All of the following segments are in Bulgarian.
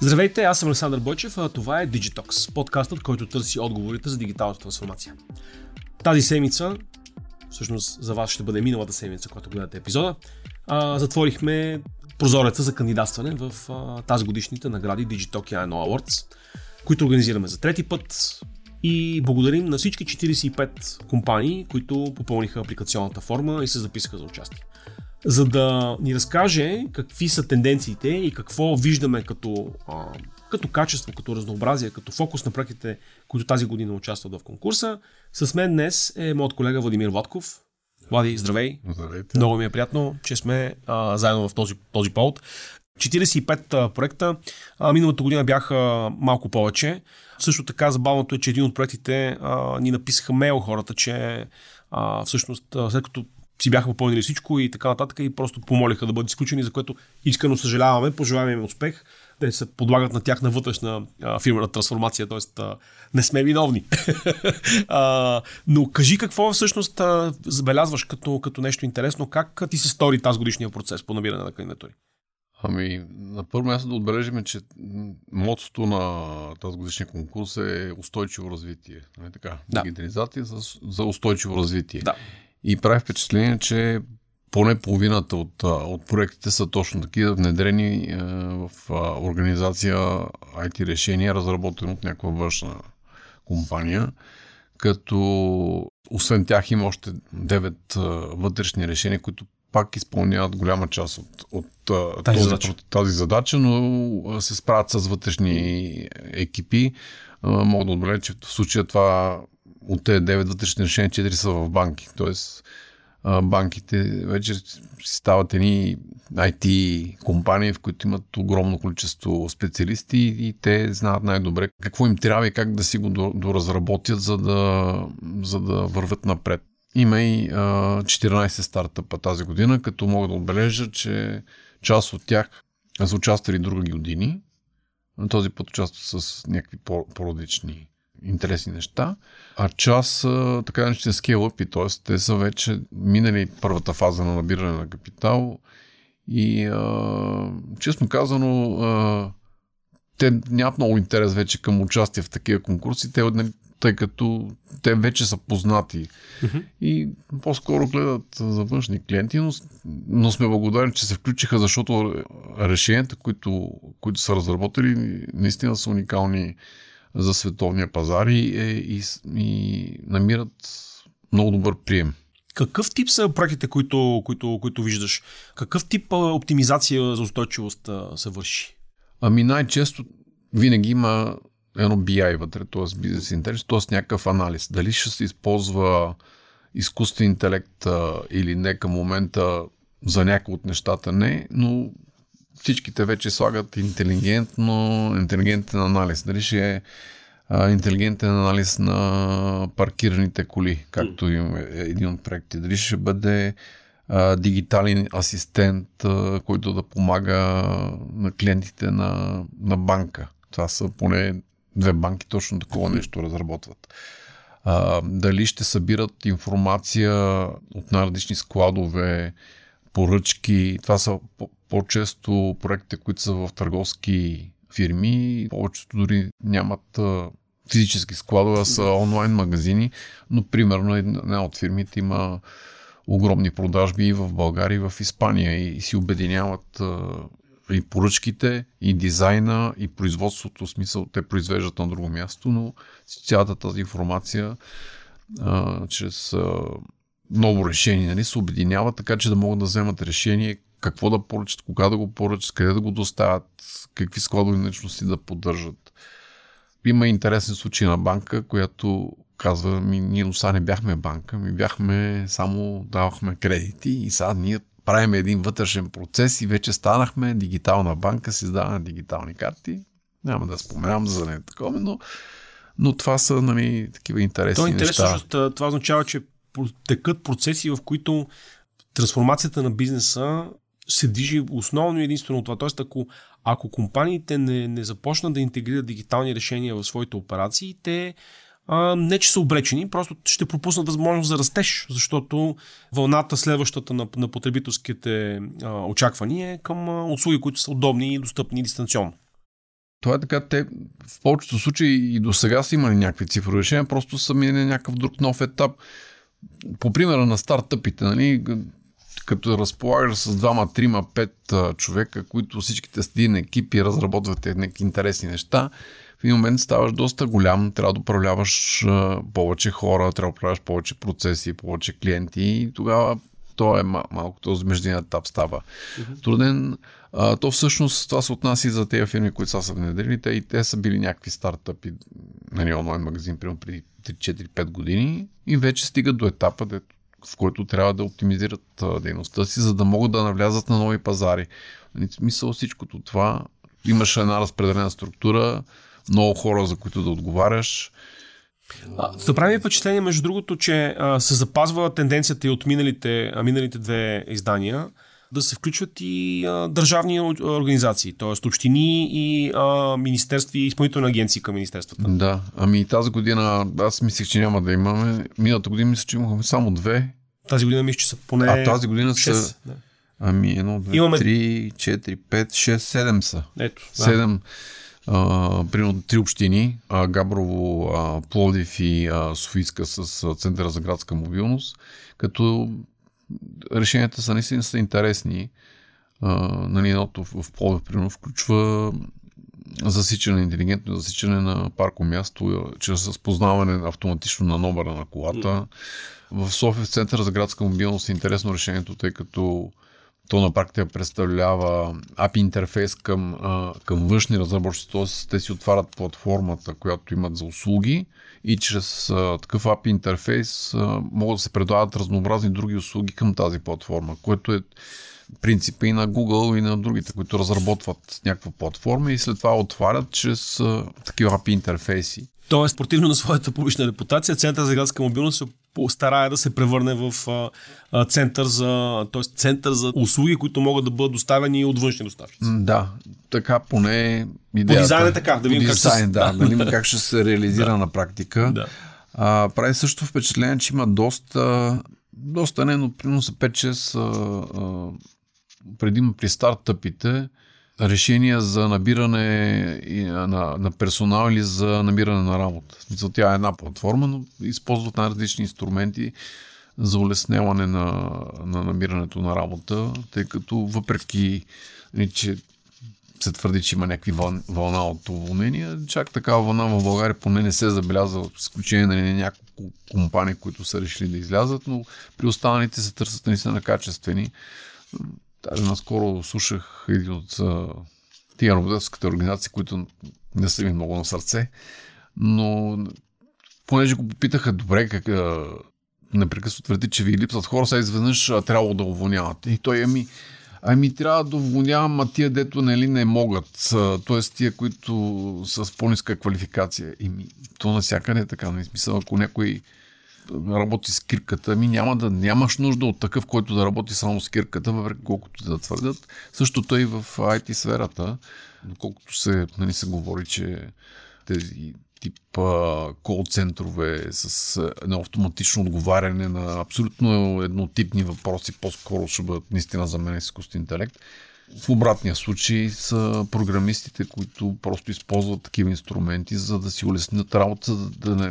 Здравейте, аз съм Александър Бойчев, а това е Digitox, подкастът, който търси отговорите за дигиталната трансформация. Тази седмица, всъщност за вас ще бъде миналата седмица, когато гледате епизода, затворихме прозореца за кандидатстване в тази годишните награди Digitalk Annual Awards, които организираме за трети път и благодарим на всички 45 компании, които попълниха апликационната форма и се записаха за участие. За да ни разкаже какви са тенденциите и какво виждаме като качество, като разнообразие, като фокус на проектите, които тази година участват в конкурса, с мен днес е моят колега Владимир Владков. Влади, здравей! Здравейте! Много ми е приятно, че сме заедно в този повод. 45 проекта. Миналата година бяха малко повече. Също така забавното е, че един от проектите ни написаха мейл хората, че всъщност след като си бяха попълнили всичко и така нататък и просто помолиха да бъдат изключени, за което искрено съжаляваме, пожелаваме им успех, да се подлагат на тях на вътрешна фирмена трансформация, т.е. не сме виновни. Но кажи какво всъщност забелязваш като нещо интересно, как ти се стори тази годишния процес по набиране на кандидатури? На първо място да отбележим, че мотото на тази годишния конкурс е устойчиво развитие. Така? Да. Дигитализация за устойчиво развитие. Да. И прави впечатление, че поне половината от проектите са точно такива, внедрени в организация IT решения, разработено от някаква външна компания, като освен тях има още 9 вътрешни решения, които пак изпълняват голяма част от тази задача, но се справят с вътрешни екипи. Мога да отбележа, че в случая това от тези 9 вътрешни решения 4 са в банки. Тоест банките вече стават едни IT компании, в които имат огромно количество специалисти и те знаят най-добре какво им трябва и как да си го доразработят, за да вървят напред. Има и 14 стартъпа тази година, като мога да отбележа, че част от тях са участвали други години. На този път участват с някакви по-различни интересни неща, а част така наречени скейлъпи, т.е. те са вече минали първата фаза на набиране на капитал и честно казано те нямат много интерес вече към участие в такива конкурси, тъй като те вече са познати и по-скоро гледат за външни клиенти, но сме благодарни, че се включиха, защото решенията, които са разработили, наистина са уникални за световния пазар и намират много добър прием. Какъв тип са проектите, които виждаш? Какъв тип оптимизация за устойчивост се върши? Най-често винаги има едно BI вътре, т.е. бизнес интерес, т.е. някакъв анализ. Дали ще се използва изкуствен интелект или не към момента за някои от нещата не, но всичките вече слагат интелигентен анализ. Дали ще е интелигентен анализ на паркираните коли, както има един от проекти. Дали ще бъде дигитален асистент, който да помага на клиентите на банка. Това са поне 2 банки точно такова нещо разработват. Дали ще събират информация от най-различни складове, поръчки. Това са по-често проекти, които са в търговски фирми. Повечето дори нямат физически складове, са онлайн магазини, но примерно една от фирмите има огромни продажби и в България, и в Испания и си обединяват и поръчките, и дизайна, и производството, в смисъл те произвеждат на друго място, но цялата тази информация чрез ново решение се обединява, така че да могат да вземат решение какво да поръчат, кога да го поръчат, къде да го доставят, какви складови наличности да поддържат. Има интересен случай на банка, която казва, ние до сега не бяхме банка, само давахме кредити и сега ние правим един вътрешен процес и вече станахме дигитална банка с издаване на дигитални карти. Няма да споменам за не такова, но това са такива интересни неща. Това означава, че текат процеси, в които трансформацията на бизнеса се движи основно и единствено от това. Тоест, ако компаниите не започнат да интегрират дигитални решения в своите операции, те не че са обречени, просто ще пропуснат възможност за растеж, защото вълната следващата на потребителските очаквания е към услуги, които са удобни и достъпни дистанционно. Това е така, те в повечето случаи и до сега са имали някакви цифрови решения, просто са минали някакъв друг нов етап. По примера на стартъпите, нали, като разполагаш с 2, 3, 5 човека, които всичките с един екип и разработвате някакви интересни неща, в един момент ставаш доста голям, трябва да управляваш повече хора, трябва да управляваш повече процеси, повече клиенти и тогава малко този междинен етап става труден. То всъщност това се отнася и за тези фирми, които са внедрили. Те са били някакви стартъпи, нали, онлайн магазин, примерно преди 3-4-5 години и вече стигат до етапа, в който трябва да оптимизират дейността си, за да могат да навлязат на нови пазари. В смисъл всичкото това, имаш една разпределена структура, много хора, за които да отговаряш. Да прави впечатление, между другото, че се запазва тенденцията и от миналите две издания да се включват и държавни организации, т.е. общини и министерства и изпълнителни агенции към министерствата. Да, тази година аз мислех, че няма да имаме. Миналата година мисля, че имахме само 2. Тази година мисля, че са поне тази година 6. Са... Да. 1, 2, 3, 4, 5, 6, 7 са. Ето. 7. Примерно 3 общини, Габрово, Пловдив и Софийска с Центъра за градска мобилност, като решенията са наистина интересни. Нали, едното в Пловдив, примерно, включва интелигентно засичане на паркомясто чрез разпознаване автоматично на номера на колата. В София в Центъра за градска мобилност е интересно решението, тъй като то на практика представлява API интерфейс към външни разработчици, т.е. те си отварят платформата, която имат за услуги и чрез такъв API интерфейс могат да се предлагат разнообразни други услуги към тази платформа, което е принципа и на Google и на другите, които разработват някаква платформа и след това отварят чрез такива API интерфейси. Тоест, противно на своята публична репутация, Център за градска мобилност се старае да се превърне в център за услуги, които могат да бъдат доставени от външни доставчици. Да, така поне идеята. По дизайн е така, да видим да видим как ще се реализира на практика. Да. Прави също впечатление, че има доста не, но примерно са 5-6 предимно при стартъпите решения за набиране на персонал или за намиране на работа. В смисъл, тя е една платформа, но използват най-различни инструменти за улесняване на набирането на работа, тъй като въпреки, че се твърди, че има някакви вълна от уволнения, чак такава вълна в България поне не се забелязва, с изключение на няколко компании, които са решили да излязат, но при останалите се търсят наистина качествени. Даже наскоро слушах един от тия работодателските организации, които не са ми много на сърце, но понеже го попитаха, добре, как непрекъснато твърди, че ви липсват хора, сега изведнъж трябва да уволняват. И той трябва да уволнявам, а тия дето не могат. Т.е. тия, които са с по-ниска квалификация. То насякъде е така. Не смисъл, ако някой работи с кирката, нямаш нужда от такъв, който да работи само с кирката, въпреки колкото да твърдят. Същото и в IT сферата, доколкото се говори, че тези тип кол-центрове с едно автоматично отговаряне на абсолютно еднотипни въпроси, по-скоро ще бъдат наистина заменени с изкуствен интелект. В обратния случай са програмистите, които просто използват такива инструменти, за да си улеснят работа, да не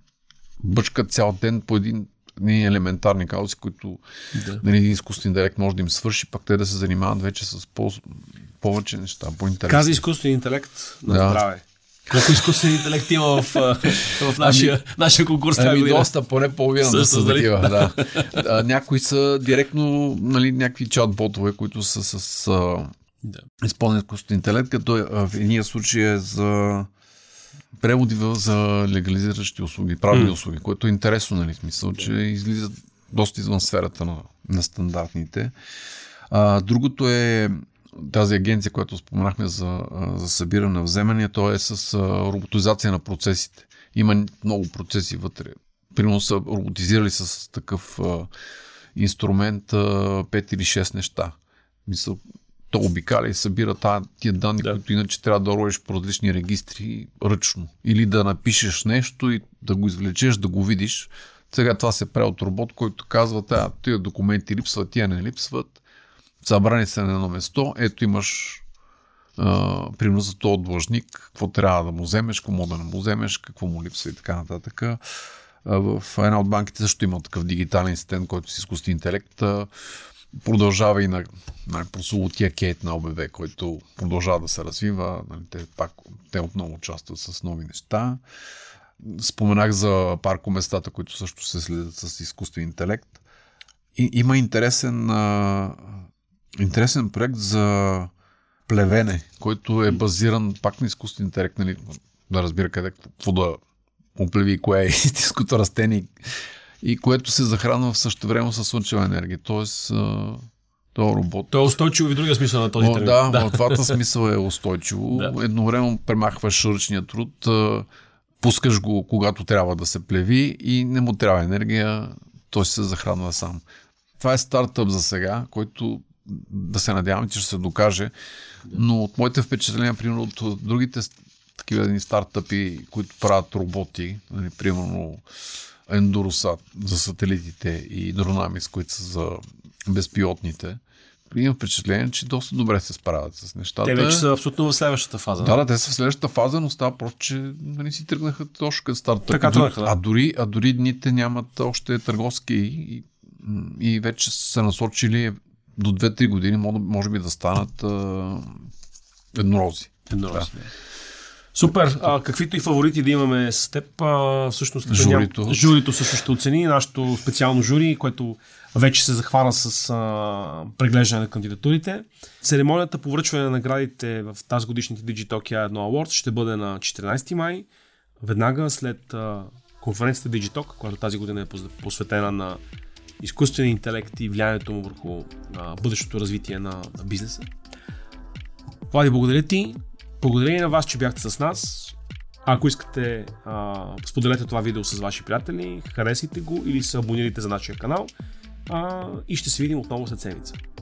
бъчкат цял ден по един елементарни каузи, които един изкуствен интелект може да им свърши, пак те да се занимават вече с повече неща, по-интересни. Каза изкуствен интелект на здраве. Колко изкуствен интелект има в нашия конкурс? Доста, поне половината са такива. Да. Някои са директно някакви чат-ботове, които са с изпълнен изкуствен интелект, като в едния случай е за преводи за легализиращи услуги, правни услуги, което е интересно, в смисъл, че излизат доста извън сферата на стандартните. Другото е тази агенция, която споменахме за събиране на вземания, то е с роботизация на процесите. Има много процеси вътре. Примерно са роботизирали с такъв инструмент 5 или 6 неща. Мисля, то обикаля и събира тия данни, които иначе трябва да роеш по различни регистри ръчно. Или да напишеш нещо и да го извлечеш, да го видиш. Сега това се прави от робот, който казва, тия документи липсват, тия не липсват. Събрани са на едно место, ето имаш примерно за този длъжник, какво трябва да му вземеш, какво да не му вземеш, какво му липсва и така нататък. В една от банките също има такъв дигитален асистент, който с изкуствен интелект продължава и на прословутия Кейт на ОБВ, който продължава да се развива. Те отново участват с нови неща. Споменах за паркоместата, които също се следят с изкуствен интелект. И има интересен проект за плевене, който е базиран пак на изкуствен интелект, нали, да разбира какво да оплеви, кое е истинското растение и което се захранва в същото време със слънчева енергия. Тоест, този робот... Той е устойчиво и в другия смисъл на този термин. Да, в двата смисъл е устойчиво. Да. Едновременно премахваш ръчния труд, пускаш го, когато трябва да се плеви и не му трябва енергия, той се захранва сам. Това е стартъп за сега, който да се надявам, че ще се докаже, но от моите впечатления, примерно от другите такива стартъпи, които правят роботи, нали, примерно Endurosat за сателитите и Dronamix, които са за безпилотните, имам впечатление, че доста добре се справят с нещата. Те вече са абсолютно в следващата фаза. Да, те са в следващата фаза, но става просто, че нали, си тръгнаха точно като стартъп. Така тръгнаха, да. А дори дните нямат още търговски и вече са насочили до 2-3 години, може би да станат еднорози. Да. Супер. Каквито и фаворити да имаме с теб, всъщност журито също ще оцени. Нашето специално жури, което вече се захвана с преглеждане на кандидатурите. Церемонията по връчване на наградите в тази годишните Digitokia 1 Awards ще бъде на 14 май, веднага след конференцията Digitalk, която тази година е посветена на изкуствен интелект и влиянието му върху бъдещото развитие на бизнеса. Влади, благодаря ти. Благодаря и на вас, че бяхте с нас. Ако искате, споделете това видео с ваши приятели, харесайте го или се абонирайте за нашия канал и ще се видим отново след седмица.